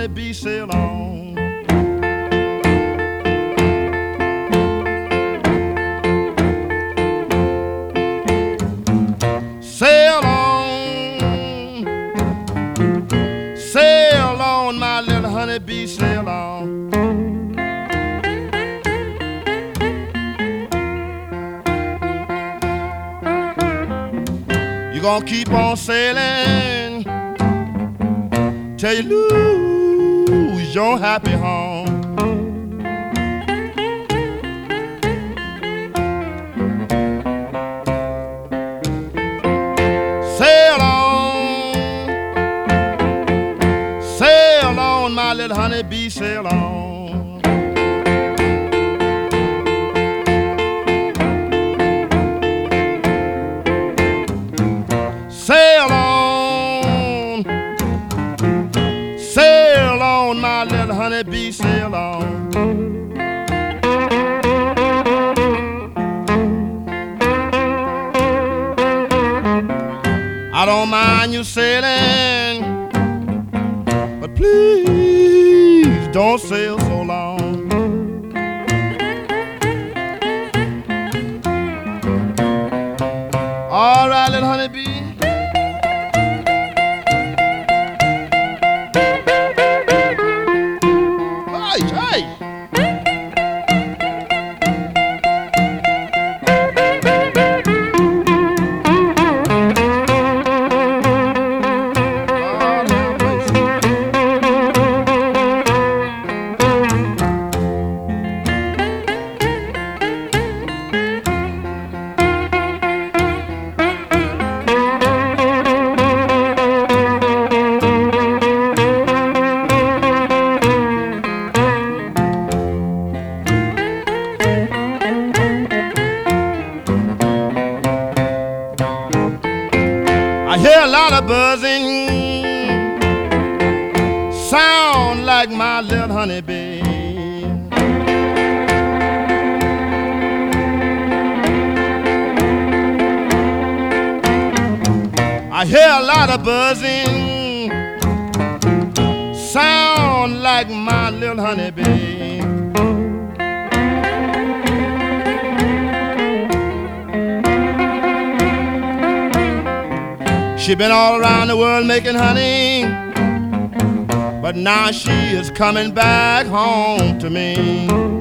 honeybee sail on. Sail on, sail on, my little honeybee, sail on. You're gonna keep on sailing till you lose your happy home. Sail on, my little honeybee, sail on. Sail on, my little honeybee, sail on. I don't mind you sailing, but please don't sail so long. All right, little honeybee. Hey. I hear a lot of buzzing, sound like my little honeybee. I hear a lot of buzzing, sound like my little honeybee. She been all around the world making honey, but now she is coming back home to me.